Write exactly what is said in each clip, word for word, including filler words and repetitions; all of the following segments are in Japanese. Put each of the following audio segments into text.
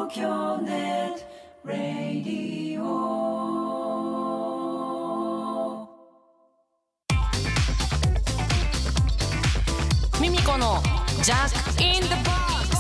東京ネットラディオ。 ミミコのジャックインザボックス。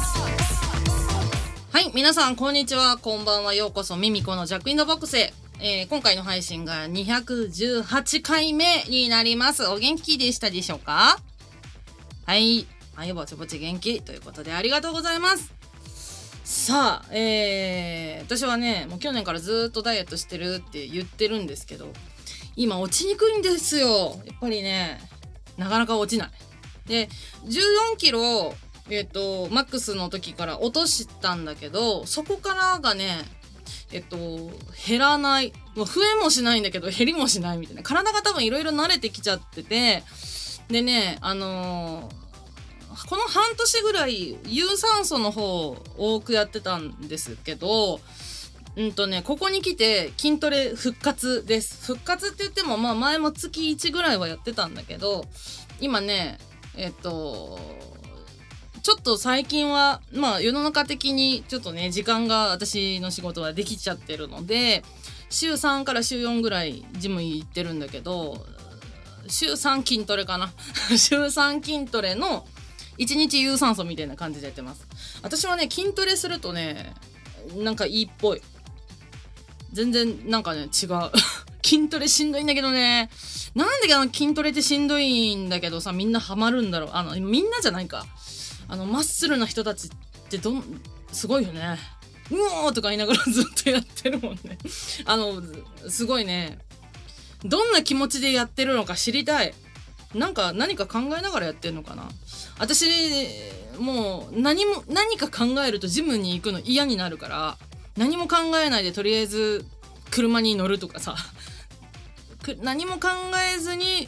はい、皆さんこんにちは、こんばんは、ようこそミミコのジャックインザボックスへ。えー、今回の配信がにひゃくじゅうはちかいめになります。お元気でしたでしょうか？はい、はい、ぼちぼち元気ということでありがとうございます。さあ、えー、私はね、もう去年からずっとダイエットしてるって言ってるんですけど、今落ちにくいんですよ。やっぱりね、なかなか落ちない。で、じゅうよんキロ、えっと、マックスの時から落としたんだけど、そこからがね、えっと、減らない。もう増えもしないんだけど、減りもしないみたいな。体が多分いろいろ慣れてきちゃってて、でね、あのー、この半年ぐらい有酸素の方多くやってたんですけど、うんとね、ここに来て筋トレ復活です。復活って言っても、まあ前も月いちぐらいはやってたんだけど、今ね、えっと、ちょっと最近は、まあ世の中的にちょっとね、時間が私の仕事はできちゃってるので、週さんから週よんぐらいジム行ってるんだけど、週さん筋トレかな週さん筋トレのいちにち有酸素みたいな感じでやってます。私はね、筋トレするとね、なんかいいっぽい。全然なんかね、違う。筋トレしんどいんだけどね。なんであの筋トレってしんどいんだけどさ、みんなハマるんだろう。あの、みんなじゃないか。あの、マッスルな人たちってどん、すごいよね。うおーとか言いながらずっとやってるもんね。あの、すごいね。どんな気持ちでやってるのか知りたい。なんか何か考えながらやってんのかな。私、もう何も、何か考えるとジムに行くの嫌になるから、何も考えないでとりあえず車に乗るとかさ、何も考えずに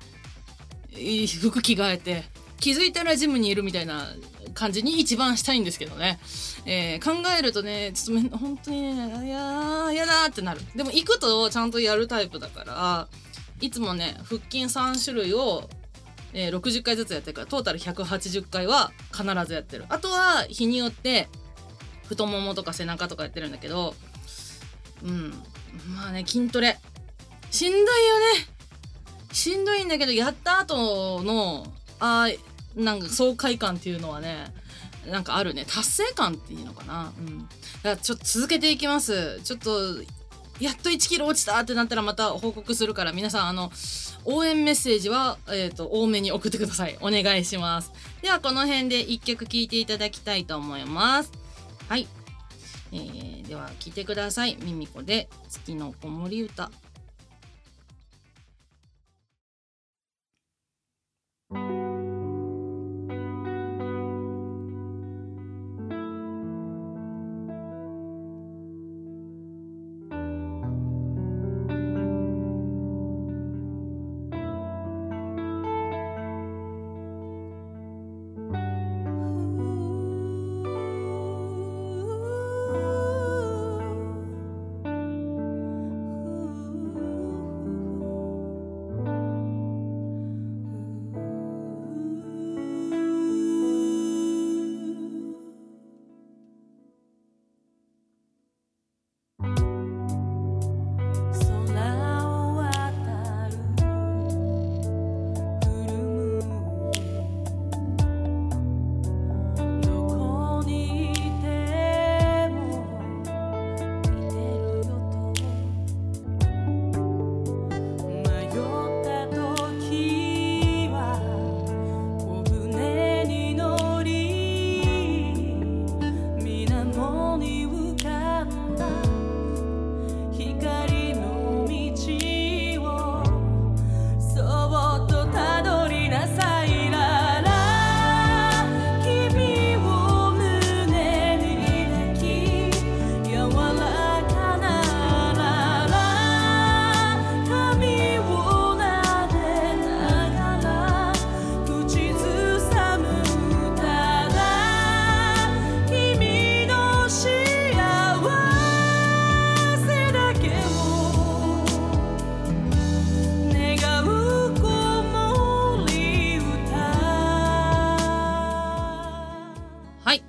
服着替えて気づいたらジムにいるみたいな感じに一番したいんですけどね、えー、考えるとねちょっと本当にね、いやーやだーってなる。でも行くとちゃんとやるタイプだから、いつもね腹筋さん種類を、えー、ろくじゅっかいずつやってるから、トータルひゃくはちじゅっかいは必ずやってる。あとは日によって太ももとか背中とかやってるんだけど、うんまあね、筋トレしんどいよね。しんどいんだけど、やった後のあなんか爽快感っていうのはね、なんかあるね。達成感っていいのかな。うん。だからちょっと続けていきます。ちょっとやっといちキロ落ちたってなったらまた報告するから、皆さんあの応援メッセージはえっと多めに送ってください。お願いします。ではこの辺で一曲聴いていただきたいと思います。はい。えー、では聴いてください。ミミコで月の子守歌。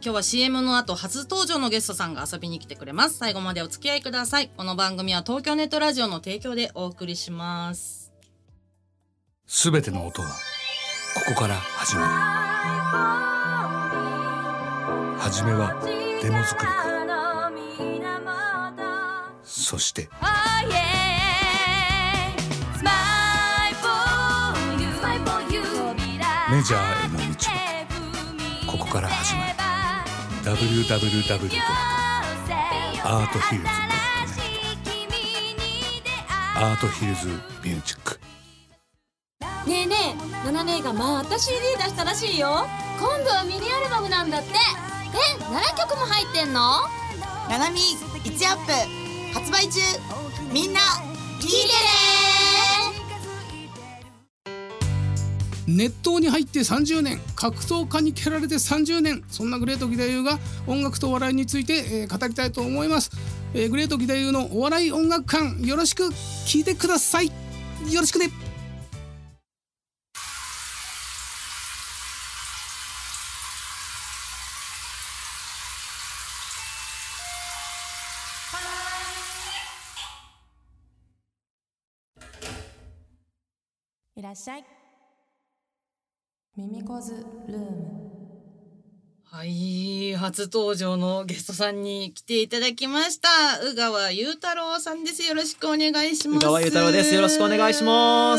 今日は シーエム の後初登場のゲストさんが遊びに来てくれます。最後までお付き合いください。この番組は東京ネットラジオの提供でお送りします。 すべての音はここから始まる。はじめはデモ作りから、そしてメジャーへの道はここから始まる。 ダブリューダブリューダブリュー ドット アートヒルズ ドット ネット アートヒルズミュージック。 ねえねえ、ナナ姉がまた シーディー 出したらしいよ。今度はミニアルバムなんだって。え、ななきょくも入ってんの？ ナナミいちアップ発売中。みんな聞いてね。 熱湯に入ってさんじゅうねん、格闘家に蹴られてさんじゅうねん、そんなグレート義太夫が音楽とお笑いについて、えー、語りたいと思います。えー、グレート義太夫のお笑い音楽館、よろしく聞いてください。よろしくね。 いらっしゃい。ミミコズルーム。 はい、初登場のゲストさんに来ていただきました。宇川裕太郎さんです。よろしくお願いします。 宇川裕太郎です。よろしくお願いします。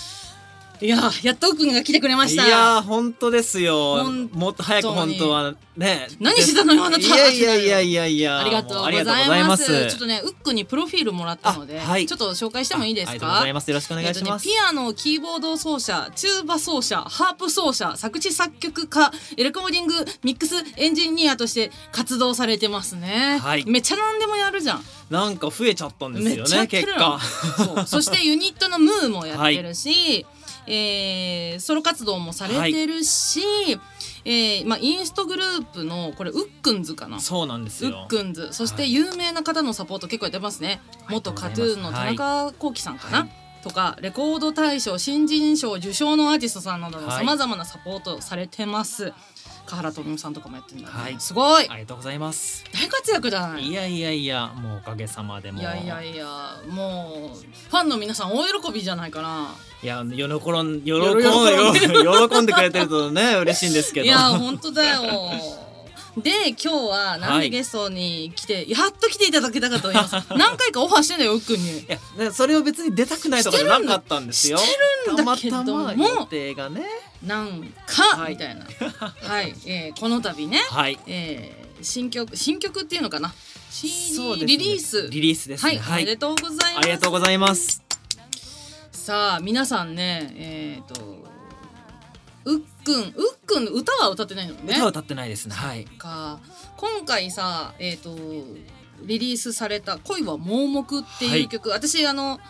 いや、やっとくんが来てくれました。 いや、本当ですよ。もっと早く本当はね。 何してたのよ、あなた。 いやいやいやいやいや。 ありがとうございます。ちょっとね、ウックにプロフィールもらったので、はい、ちょっと紹介してもいいですか？ ありがとうございます。よろしくお願いします。 えっとね、ピアノ、キーボード奏者、チューバ奏者、ハープ奏者、作詞作曲家、レコーディング、ミックスエンジニアとして活動されてますね。はい、めっちゃ何でもやるじゃん。 なんか増えちゃったんですよね、結果。 そう。そしてユニットのムーもやってるし、はいえー、ソロ活動もされてるし、はいえーまあ、インストグループのこれウックンズかな。 そうなんですよ。 ウックンズ、そして有名な方のサポート結構やってますね。はい、元カトゥーンの田中幸喜さんかな、はい、とかレコード大賞新人賞受賞のアーティストさんなどのさまざまなサポートをされてます。華原朋美さんとかもやってるんだね、はい、すごい。 ありがとうございます。 大活躍だね。 いやいやいや、もうおかげさまでも。 いやいやいや、もうファンの皆さん大喜びじゃないかな。 いや、喜ん、喜ん、喜んでくれてるとね嬉しいんですけど。 いや本当だよ。で今日はなんでゲストに来て、はい、やっと来ていただけたかと思います。何回かオファーしてんだよ、うっくんに。いや、それを別に出たくないとかじゃなかったんですよ。 してるんだけども、 たまたま予定がね、 なんか、はい、みたいな。はい、えー、この度ね、はいえー、新曲新曲っていうのかな、シーディー リリースリリースですね。 はい、おめでとうございます。 ありがとうございます。 さあ皆さんね、えーとうっくんうっくん歌は歌ってないのね。 歌は歌ってないですね。はい。 か今回さ、えーとリリースされた恋は盲目っていう曲、はい、私あの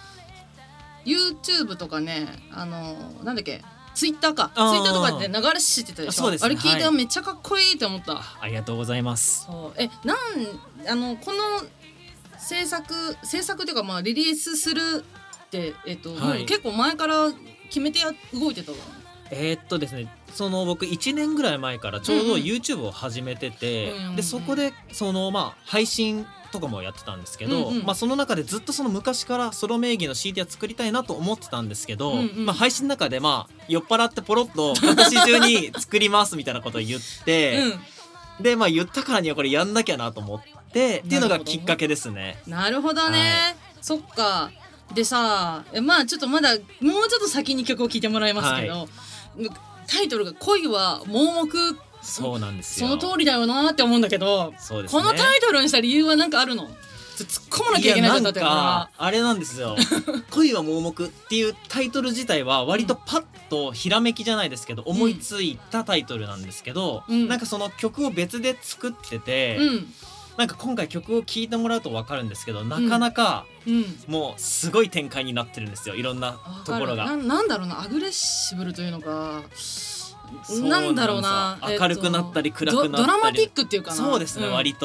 YouTube とかね、あのなんだっけツイッターかツイッターとかで流れしてたでしょ。 あ, そうです、ね、あれ聞いて、はい、めっちゃかっこいいと思った。 ありがとうございます。 そうえなんあのこの制作制作というか、まあリリースするって、えっとはい、もう結構前から決めてや動いてたの。 えー、っとですねその僕いちねんぐらい前からちょうど YouTube を始めてて、うんうん、でそこでそのまあ配信とかもやってたんですけど、うんうんまあ、その中でずっとその昔からソロ名義の シーディー は作りたいなと思ってたんですけど、うんうんまあ、配信の中でまあ酔っ払ってポロッと今年中に作りますみたいなことを言って、うん、でまあ言ったからにはこれやんなきゃなと思ってっていうのがきっかけですね。 なるほどね、はい、そっか。でさまあちょっとまだもうちょっと先に曲を聴いてもらいますけど、はいタイトルが恋は盲目。 そうなんですよ。 その通りだよなって思うんだけど、 そうですね、 このタイトルにした理由は何かあるの？突っ込まなきゃいけないんだったらあれなんですよ恋は盲目っていうタイトル自体は割とパッとひらめきじゃないですけど、うん、思いついたタイトルなんですけど、うん、なんかその曲を別で作ってて、うん、なんか今回曲を聴いてもらうと分かるんですけど、なかなかもうすごい展開になってるんですよ、いろんなところが。 な, なんだろうなアグレッシブルというのかなんだろうな、 明るくなったり暗くなったりド, ドラマティックっていうかな。 そうですね、うん、割と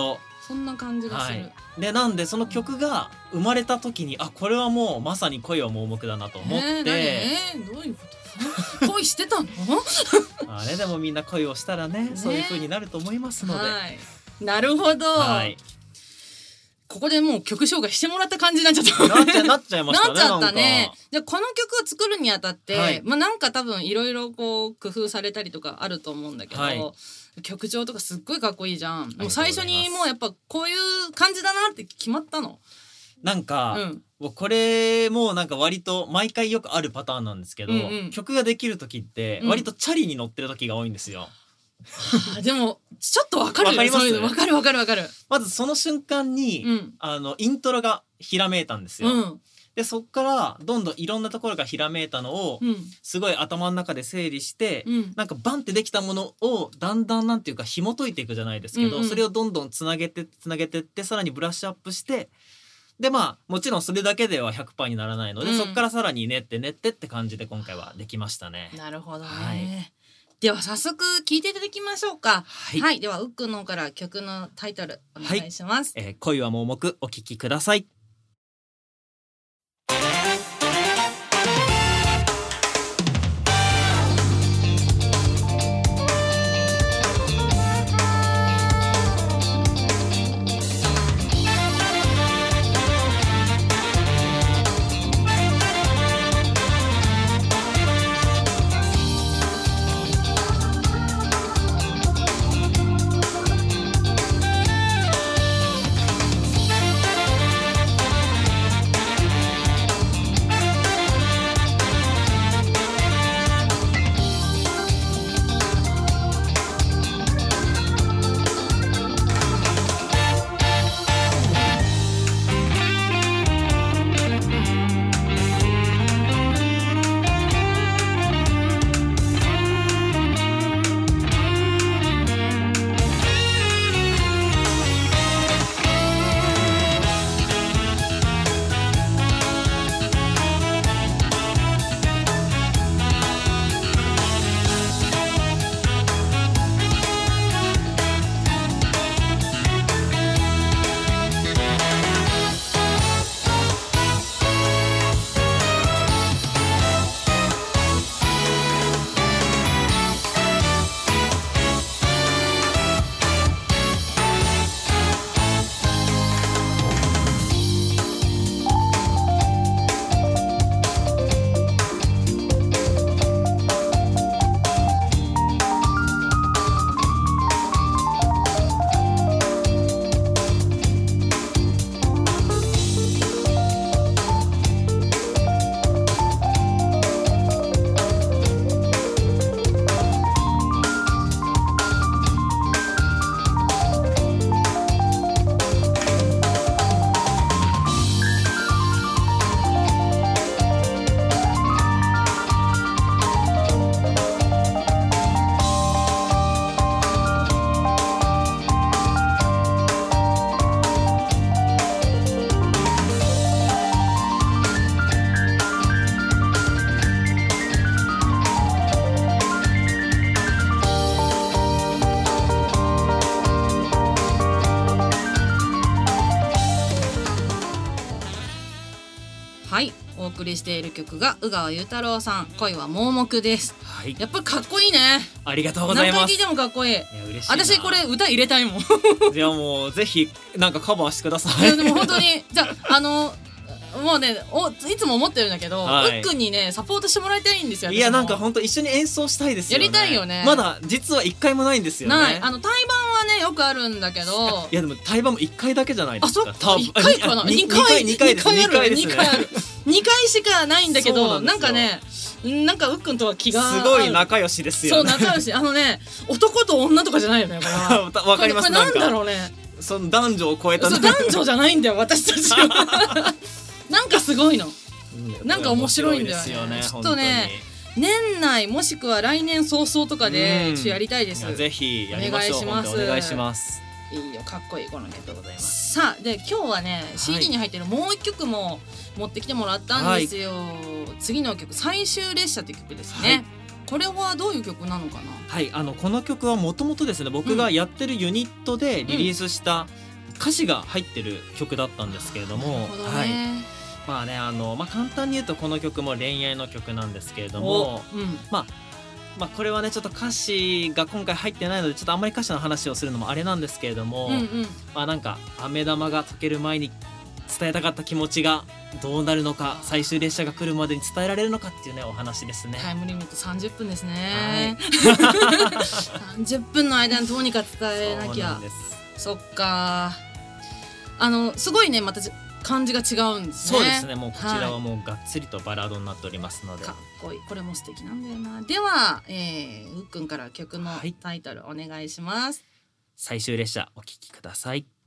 そんな感じがする、 はい、でなんでその曲が生まれた時にあこれはもうまさに恋は盲目だなと思って、 えー何えー、どういうこと恋してたのあれでもみんな恋をしたら ね, ねそういう風になると思いますので、 はい、なるほど、はい、ここでもう曲紹介してもらった感じになっちゃったなっちゃなっちゃいましたねなっちゃったね。じゃあこの曲を作るにあたって、はい、まあなんか多分いろいろこう工夫されたりとかあると思うんだけど、はい、曲調とかすっごいかっこいいじゃん。もう最初にもうやっぱこういう感じだなって決まったの？ なんか、うん、これもなんか割と毎回よくあるパターンなんですけど、うんうん、曲ができる時って割とチャリに乗ってる時が多いんですよ、 うん、でもちょっとわかる。 わかります？ わかるわかるわかる。 まずその瞬間に、うん、あのイントロがひらめいたんですよ、うん、でそっからどんどんいろんなところがひらめいたのを、うん、すごい頭の中で整理して、うん、なんかバンってできたものをだんだんなんていうか紐解いていくじゃないですけど、うんうん、それをどんどんつなげてつなげてってさらにブラッシュアップしてでまあもちろんそれだけでは ひゃくパーセント にならないので、うん、そっからさらに練って練ってって感じで今回はできましたね。 なるほどね、はい、では早速聴いていただきましょうか。はい、はい、ではうっくんの方から曲のタイトルお願いします。 はい、えー、恋は盲目お聴きください。 お送りしている曲が宇川裕太郎さん恋は盲目です、はい、やっぱりかっこいいね。 ありがとうございます。 何回聴いてもかっこいい。いや嬉しいな。私これ歌入れたいもんいやもうぜひなんかカバーしてください。 いやでも本当にじゃああのもうねおいつも思ってるんだけど、はい、うっくんにねサポートしてもらいたいんですよ。 いやなんか本当一緒に演奏したいですよね。 やりたいよね。 まだ実は一回もないんですよね。 ないあの対バンはねよくあるんだけどいやでも対バンも一回だけじゃないですか。 あそっかいっかいかな。にかいにかいですにかいですね。 にかいしかないんだけどなんかねなんかうっくんとは気がすごい仲良しですよね。 そう仲良しあのね男と女とかじゃないよねこれは。 わかります。 これなんだろうね。 その男女を超えたそう男女じゃないんだよ私たちはなんかすごいのなんか面白いんだよね。ちょっとね年内もしくは来年早々とかでちょっとやりたいです。 ぜひやりましょう。お願いします。お願いします。 いいよかっこいいこの曲でございます。さあで今日はね、はい、シーディー に入ってるもう一曲も持ってきてもらったんですよ、はい、次の曲最終列車っていう曲ですね、はい、これはどういう曲なのかな。 はいあのこの曲はもともとですね僕がやってるユニットでリリースした歌詞が入ってる曲だったんですけれども、 なるほどね、 はい、まあねあの、まあ、簡単に言うとこの曲も恋愛の曲なんですけれども、 うん、 まあまあ、これはねちょっと歌詞が今回入ってないのでちょっとあんまり歌詞の話をするのもあれなんですけれども、 うんうん、 まあなんか飴玉が溶ける前に伝えたかった気持ちがどうなるのか、最終列車が来るまでに伝えられるのかっていうねお話ですね。 タイムリミットさんじゅっぷんですね、 はい、 さんじゅっぷんの間にどうにか伝えなきゃ。 そ, そっか、あのすごいねまた感じが違うんですね。 そうですね、もうこちらはもうがっつりとバラードになっておりますので、 はい、かっこいい。これも素敵なんだよな。では、えー、うっくんから曲のタイトルお願いします。 最終列車お聴きください。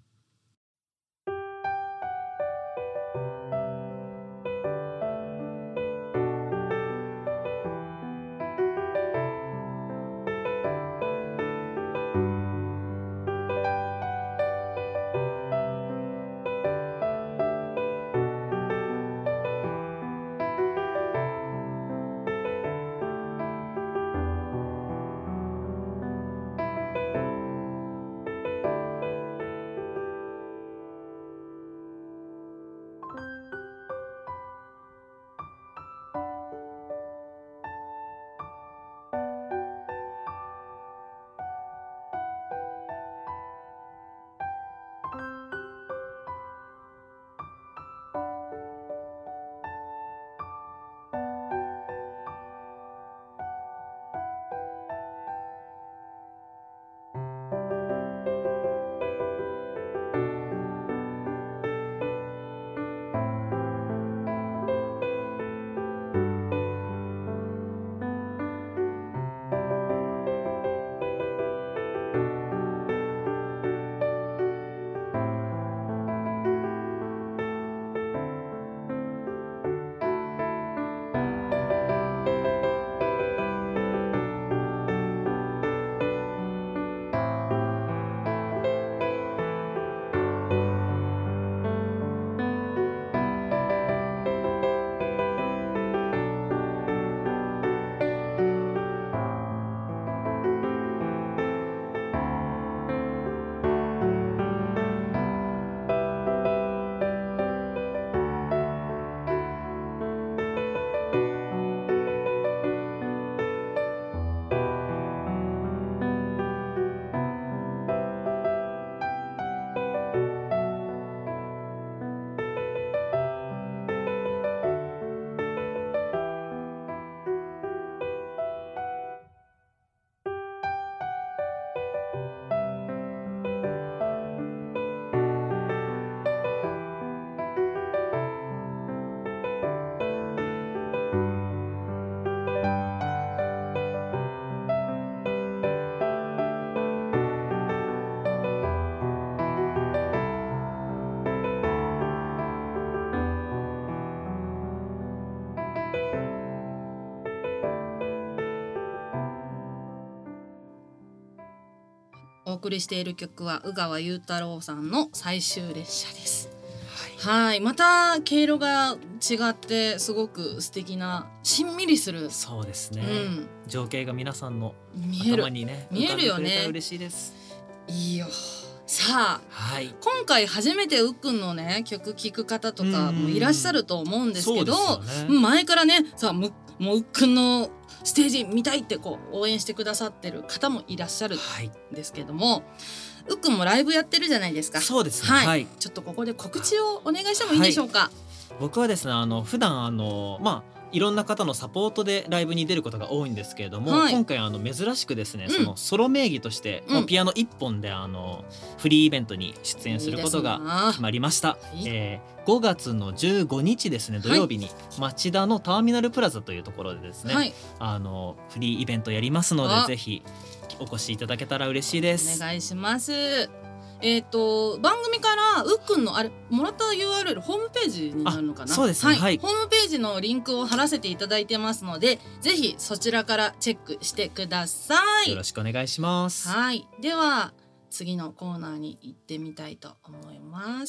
お送りしている曲は宇川裕太郎さんの最終列車です。はい、はい、また毛色が違ってすごく素敵なしんみりする。 そうですね、 うん、 情景が皆さんの見える頭にね見えるよね。 嬉しいです。 いいよ。さあ、はい、今回初めてうっくんのね曲聴く方とかもいらっしゃると思うんですけど、ね、前からねさあもううっくんのステージ見たいってこう応援してくださってる方もいらっしゃるんですけども、はい、うっくんもライブやってるじゃないですか。 そうですね、 はいはい、 ちょっとここで告知をお願いしてもいいでしょうか。はい、 僕はですねあの普段あのまあいろんな方のサポートでライブに出ることが多いんですけれども、はい、今回あの珍しくですね、うん、そのソロ名義として、うん、ピアノいっぽんであのフリーイベントに出演することが決まりました。いいえー、ごがつのじゅうごにちですね土曜日に町田のターミナルプラザというところでですね、はい、あのフリーイベントやりますのでぜひお越しいただけたら嬉しいです。 お願いします。えー、と番組からうっくんのあれもらった ユーアールエル ホームページになるのかな。 そうですね、 はいはい、 ホームページのリンクを貼らせていただいてますのでぜひそちらからチェックしてください。 よろしくお願いします。 はい、では次のコーナーに行ってみたいと思います。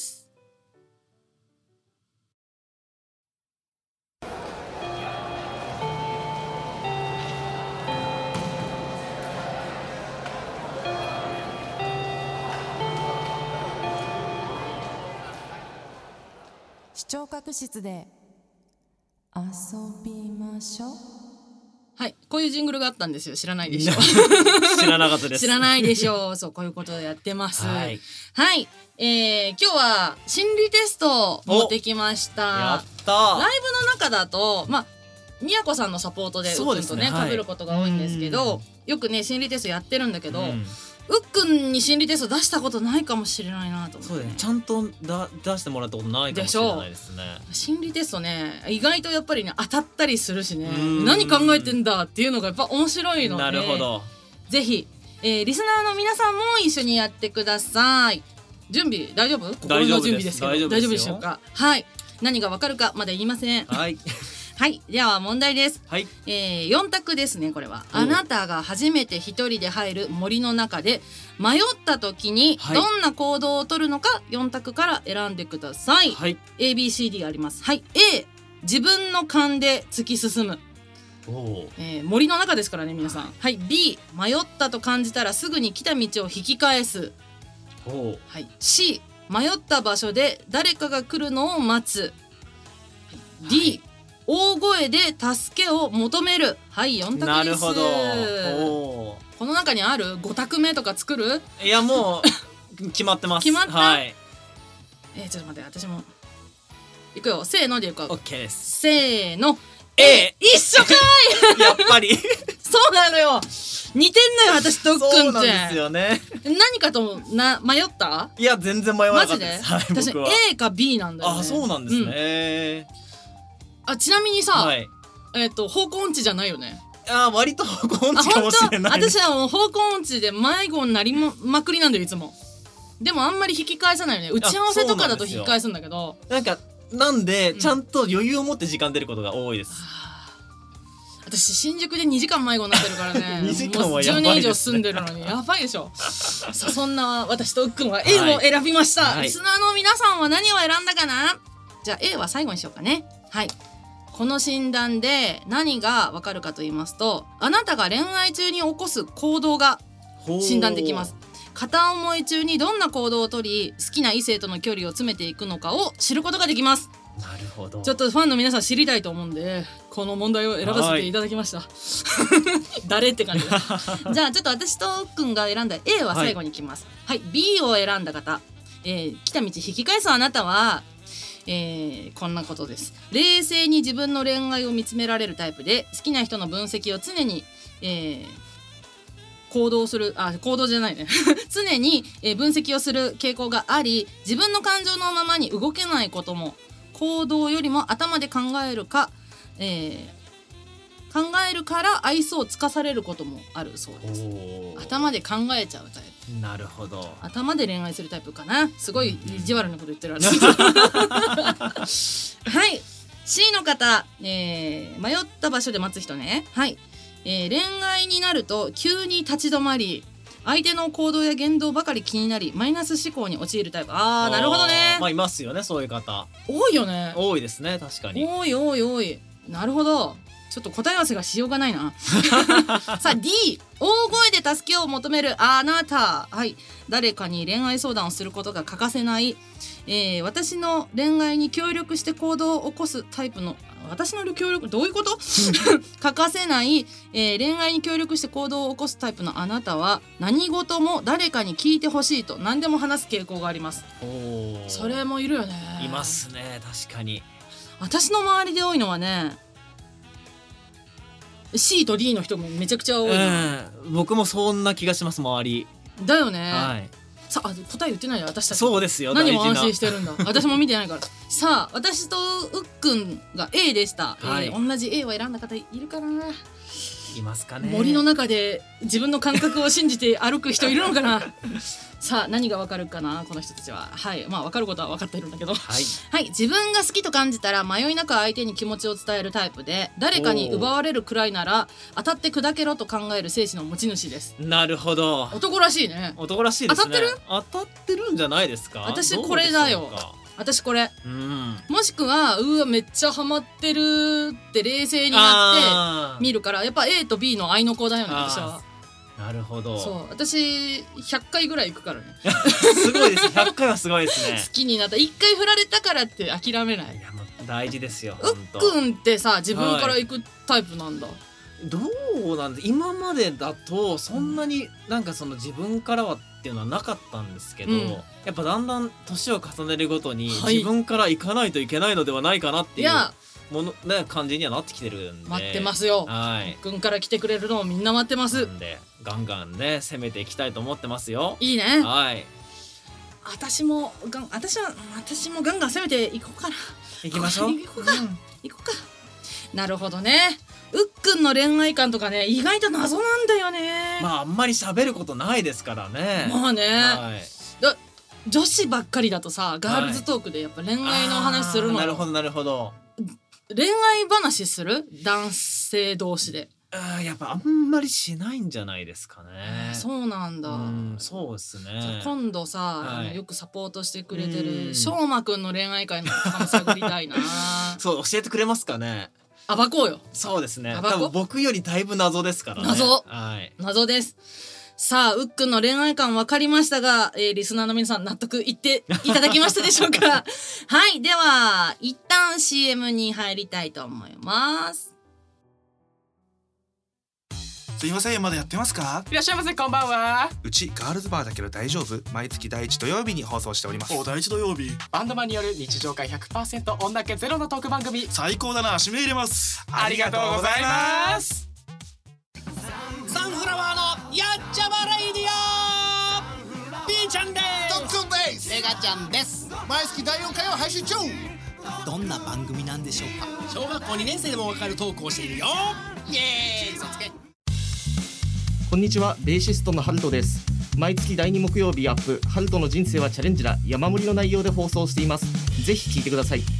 視聴覚室で遊びましょう。 はい、こういうジングルがあったんですよ。知らないでしょ知らなかったです。 知らないでしょう。そう、こういうことをやってます。 はい、 はい、えー、今日は心理テストを持ってきました。 やったライブの中だと、まあみやこさんのサポートでうっくんとね被ることが多いんですけど、よくね心理テストやってるんだけど、うん、うっくんに心理テスト出したことないかもしれないなと思って、ね、 そうだね、ちゃんとだ出してもらったことないかもしれないですね。 心理テストね、意外とやっぱりね当たったりするしね、何考えてんだっていうのがやっぱ面白いので、 なるほど、 ぜひ、えー、リスナーの皆さんも一緒にやってください。準備大丈夫？心の準備ですけど大丈夫です。大丈夫でしょうか？はい、何がわかるかまだ言いません。 はいはい、では問題です。 はい、 えー、よん択ですね。これはあなたが初めて一人で入る森の中で迷った時にどんな行動を取るのか、よん択から選んでください。はい、エービーシーディー あります。はい、A 自分の勘で突き進む。お、えー、森の中ですからね皆さん。はい、B 迷ったと感じたらすぐに来た道を引き返す。お、はい、C 迷った場所で誰かが来るのを待つ。はい、D、大声で助けを求める。はい、よん択です。なるほど。お、この中にあるご択目とか作る？ いやもう決まってます。 決まった。 はい、 えー、ちょっと待って、私もいくよ。せーのでいくよ。 オッケーです。 せーの。 A。 一緒かいやっぱりそうなのよ。似てんのよ私とっくんって。 そうなんですよね。 何かとな迷った？ いや全然迷わなかったです。 マジで？私 A か B なんだよね。 あ、そうなんですね。うん、 あ、ちなみにさ、はい、えっと方向音痴じゃないよね。 あ、割と方向音痴かもしれない。 私はもう方向音痴で迷子になりまくりなんだよいつも。でもあんまり引き返さないよね。打ち合わせとかだと引き返すんだけど。 なんかなんでちゃんと余裕を持って時間出ることが多いです。 うん、私新宿でにじかん迷子になってるからね。 にじかんはやばいですね。もうじゅうねん以上住んでるのにやばいでしょ。さそんな私とうっくんは A を選びました。はい、リスナーの皆さんは何を選んだかな？じゃあ A は最後にしようかね。はい。この診断で何がわかるかと言いますと、あなたが恋愛中に起こす行動が診断できます。片思い中にどんな行動をとり好きな異性との距離を詰めていくのかを知ることができます。 なるほど。 ちょっとファンの皆さん知りたいと思うんでこの問題を選ばせていただきました。誰って感じ。じゃあちょっと私とくんが選んだ A は最後に来ます。はい、はい、B を選んだ方、えー、来た道引き返すあなたはえー、こんなことです。冷静に自分の恋愛を見つめられるタイプで好きな人の分析を常に、えー、行動するあ行動じゃないね常に、えー、分析をする傾向があり、自分の感情のままに動けないことも行動よりも頭で考えるか、えー、考えるから愛想をつかされることもあるそうです。頭で考えちゃうタイプ。 なるほど。 頭で恋愛するタイプかな。すごい意地悪なこと言ってる。はい、 C の方、えー、迷った場所で待つ人ね。はい、えー、恋愛になると急に立ち止まり相手の行動や言動ばかり気になりマイナス思考に陥るタイプ。あー、なるほどね。 まあいますよねそういう方。 多いよね。 多いですね確かに。 多い多い多い。なるほど。ちょっと答え合わせがしようがないな。さあ D、 大声で助けを求めるあなた。はい、誰かに恋愛相談をすることが欠かせない、えー、私の恋愛に協力して行動を起こすタイプの私の協力どういうこと欠かせない、えー、恋愛に協力して行動を起こすタイプのあなたは何事も誰かに聞いてほしいと何でも話す傾向があります。お、それもいるよね。 いますね確かに。 私の周りで多いのはねC と D の人もめちゃくちゃ多い、うん、 僕もそんな気がします周り。 だよね、 はい、 さあ答え言ってないよ私たち。 そうですよ。 何も安心してるんだ私も見てないから。さあ私とうっくんが A でした、はい、えー、同じ A を選んだ方いるかな。 いますかね。森の中で自分の感覚を信じて歩く人いるのかな。さあ何がわかるかなこの人たちは。はい、まあわかることは分かっているんだけど、はい、はい、自分が好きと感じたら迷いなく相手に気持ちを伝えるタイプで誰かに奪われるくらいなら当たって砕けろと考える精神の持ち主です。 なるほど。 男らしいね。 男らしいですね。 当たってる？ 当たってるんじゃないですか。 私これだよ。私これ、うん、もしくはうわめっちゃハマってるって冷静になって見るからやっぱ A と B の愛の子だよね私は。 なるほど。 そう私ひゃっかいぐらい行くからねすごいですひゃっかいはすごいですね好きになったいっかい振られたからって諦めない。 いやもう大事ですよ。 うっくんってさ自分から行くタイプなんだ、はい、 どうなんで今までだとそんなになんかその自分からはっていうのはなかったんですけど、うん、やっぱだんだん年を重ねるごとに自分から行かないといけないのではないかなっていう、はい、ものね感じにはなってきてるんで待ってますよ。はい、うっくんから来てくれるのをみんな待ってます。 なんでガンガンね攻めていきたいと思ってますよ。 いいね。 はい。 私もガン私は私もガンガン攻めていこうかな。 行きましょう。 行こうか、うん、行こうか。なるほどね。うっくんの恋愛観とかね意外と謎なんだよね。 まああんまり喋ることないですからね。 まあね、はい、だ女子ばっかりだとさガールズトークでやっぱ恋愛の話するの、 はい、なるほどなるほど。 恋愛話する男性同士であやっぱあんまりしないんじゃないですかね。 そうなんだ。 うんそうですね。 今度さ、はい、よくサポートしてくれてるしょうまくんの恋愛観のかも探りたいなそう教えてくれますかね。 暴こうよ。 そうですね。多分僕よりだいぶ謎ですからね。 謎、 はい、 謎です。さあうっくんの恋愛観分かりましたが、えー、リスナーの皆さん納得いっていただきましたでしょうかはいでは一旦 シーエム に入りたいと思います。 すいませんまだやってますか。 いらっしゃいませこんばんは。 うちガールズバーだけど大丈夫。毎月第一土曜日に放送しております。 お第一土曜日バンドマンによる日常会 ひゃくパーセント 女気ゼロのトーク番組。 最高だな指名入れます。 ありがとうございます。 サンフラワーのやっちゃまレイディオピーちゃんです。 トックンです。 メガちゃんです。 毎月だいよんかいを配信中。 どんな番組なんでしょうか。小学校にねん生でもわかるトークをしているよ。イエーイそつけ。 こんにちはベーシストのハルトです。毎月だいに木曜日アップハルトの人生はチャレンジだ山盛りの内容で放送しています。ぜひ聞いてください。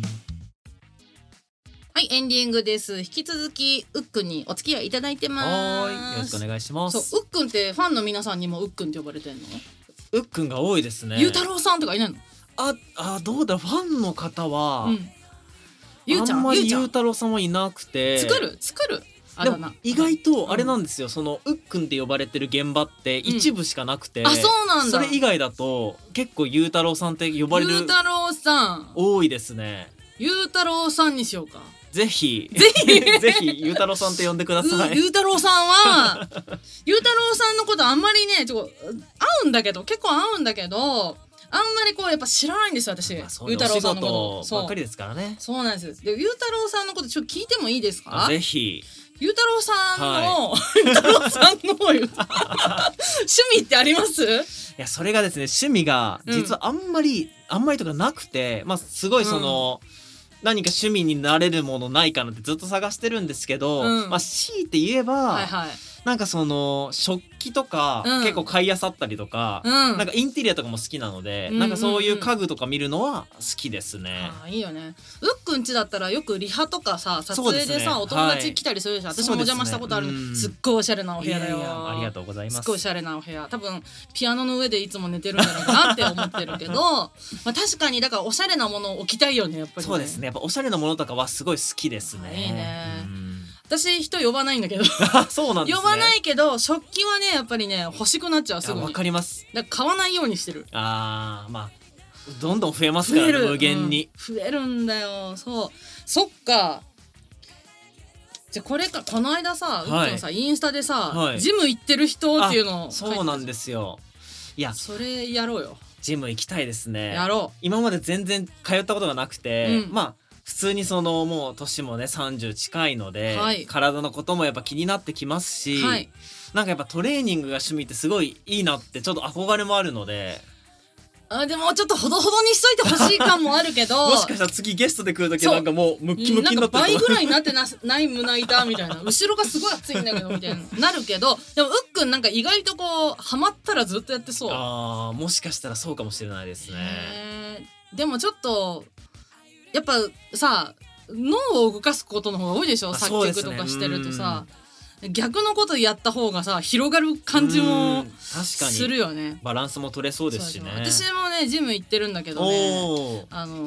はいエンディングです。引き続きうっくんにお付き合いいただいてます。 はいよろしくお願いします。 そううっくんってファンの皆さんにもうっくんって呼ばれてんの。 うっくんが多いですね。 ゆうたろうさんとかいないの。 ああどうだファンの方は、うん、 ゆうちゃんあんまりゆうたろうさんはいなくて作る作るでも意外とあれなんですよ、うん、そのうっくんって呼ばれてる現場って一部しかなくて、 うん、あそうなんだ。 それ以外だと結構ゆうたろうさんって呼ばれるゆうたろうさん多いですね。 ゆうたろうさんにしようか。 ぜひぜひぜひゆうたろうさんって呼んでください。 ゆうたろうさんはゆうたろうさんのことあんまりねちょっと合うんだけど結構合うんだけどあんまりこうやっぱ知らないんですよ私。ゆうたろうさんのことばっかりですからね。 そうなんです。でゆうたろうさんのことちょっと聞いてもいいですか。 ぜひ。 ゆうたろうさんの、はい、ゆうたろうさんの趣味ってあります？いやそれがですね趣味が実はあんまり、うん、あんまりとかなくてまあすごいその、うん、何か趣味になれるものないかなってずっと探してるんですけど、うん、まあ強いて言えば、はいはい、なんかその食器とか、うん、結構買い漁ったりとか、うん、なんかインテリアとかも好きなので、うんうんうん、なんかそういう家具とか見るのは好きですね。 あいいよね。うっくんちだったらよくリハとかさ撮影でさ、ね、お友達来たりするでしょ、はい、私もお邪魔したことある、ね、すっごいおしゃれなお部屋だよ。いやいやありがとうございます。 すっごいおしゃれなお部屋多分ピアノの上でいつも寝てるんじゃないかなって思ってるけどまあ確かにだからおしゃれなものを置きたいよねやっぱり、ね、 そうですねやっぱおしゃれなものとかはすごい好きですね。 いいね、うん私人呼ばないんだけどそうなんですね。 呼ばないけど食器はねやっぱりね欲しくなっちゃうすぐに。 わかります。 だから買わないようにしてる。 あーまあどんどん増えますからね無限に、 うん、増えるんだよ。そうそっか。じゃこれかこの間さ、はい、うっくんさインスタでさ、はい、ジム行ってる人っていうのをそうなんですよ。いやそれやろうよ。 ジム行きたいですね。 やろう。 今まで全然通ったことがなくて、うん、まあ普通にそのもう年もねさんじゅう近いので、はい、体のこともやっぱ気になってきますし、はい、なんかやっぱトレーニングが趣味ってすごいいいなってちょっと憧れもあるので。 あでもちょっとほどほどにしといてほしい感もあるけどもしかしたら次ゲストで来るときなんかもうムッキムキになってる、 なんか倍ぐらいになってなない胸板みたいな後ろがすごい熱いんだけどみたいななるけどでもうっくんなんか意外とこうハマったらずっとやってそう。 あもしかしたらそうかもしれないですね。 でもちょっとやっぱさ脳を動かすことの方が多いでしょ。作曲とかしてるとさ、逆のことやった方がさ広がる感じもするよね。 バランスも取れそうですしね。 私もねジム行ってるんだけどねあの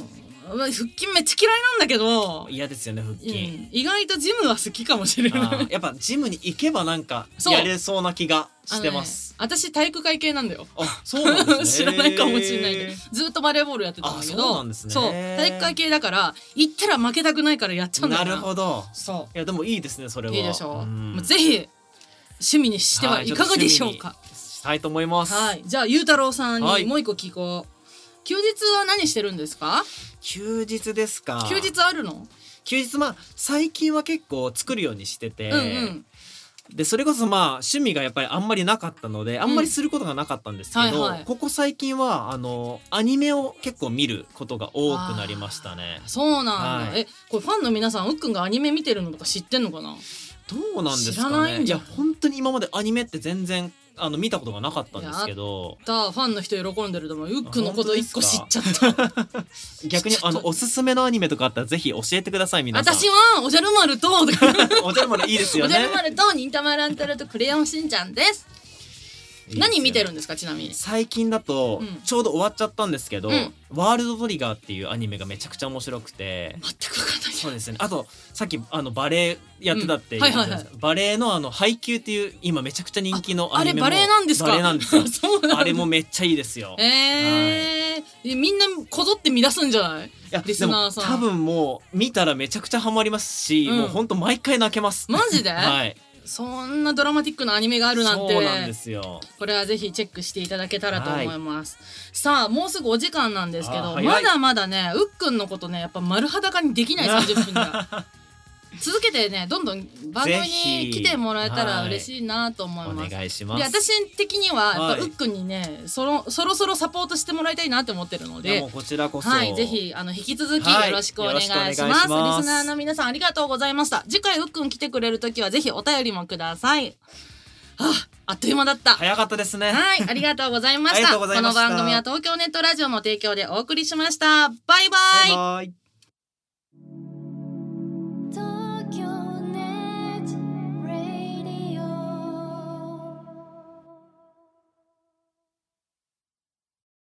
腹筋めっちゃ嫌いなんだけど嫌ですよね腹筋、 うん、意外とジムは好きかもしれないやっぱジムに行けばなんかやれそうな気がしてます、 ね、私体育会系なんだよ。 あ、そうなんですね知らないかもしれないけどずっとバレーボールやってたんだけど、 そうなんですね。 そう体育会系だから行ったら負けたくないからやっちゃうんだよな。 なるほど。 そういやでもいいですねそれは。 いいでしょう、もうぜひ趣味にしてはいかがでしょうか。 したいと思います。 はい、じゃあゆうたろうさんにもう一個聞こう。休日は何してるんですか？ 休日ですか。 休日あるの？ 休日まあ最近は結構作るようにしてて、 うんうん、 でそれこそまあ趣味がやっぱりあんまりなかったのであんまりすることがなかったんですけど、うんはいはい、ここ最近はあのアニメを結構見ることが多くなりましたね。 そうなんだ、 はい、 えこれファンの皆さんうっくんがアニメ見てるのとか知ってんのかな？ どうなんですかね。いや本当に今までアニメって全然あの見たことがなかったんですけど、 ファンの人喜んでると思う。ウックのこと一個知っちゃった逆にあのおすすめのアニメとかあったらぜひ教えてください皆さん。 私はおじゃる丸とおじゃる丸いいですよね。 おじゃる丸と忍たま乱太郎とクレヨンしんちゃんです。いいです何見てるんですか？ちなみに最近だと、うん、ちょうど終わっちゃったんですけど、うん、ワールドトリガーっていうアニメがめちゃくちゃ面白くて。 全く分かんない。 そうですね。あとさっきあのバレエやってたって言ったじゃないですか。バレエのあの配給っていう今めちゃくちゃ人気のアニメもあれバレエなんですか？ バレエなんですよそうなんだ。 あれもめっちゃいいですよ。 えーはい、みんなこぞって見出すんじゃない？いやリスナーさん多分もう見たらめちゃくちゃハマりますし、うん、もうほんと毎回泣けます。 マジで？ はいそんなドラマティックなアニメがあるなんて。 そうなんですよ。 これはぜひチェックしていただけたらと思います、はい、さあもうすぐお時間なんですけどまだまだねうっくんのことねやっぱ丸裸にできないさんじゅっぷんが続けてねどんどん番組に来てもらえたら嬉しいなと思います、 はい、お願いします。 で私的にはやっぱうっくんにねそろそろそろサポートしてもらいたいなって思ってるのでもうこちらこそ、 はい、ぜひあの引き続きよろしくお願いします、はい、しますリスナーの皆さんありがとうございました。次回うっくん来てくれるときはぜひお便りもください。あ, あっという間だった。 早かったですね。 はい、ありがとうございました。この番組は東京ネットラジオの提供でお送りしました。バイバイ。 バイバイ。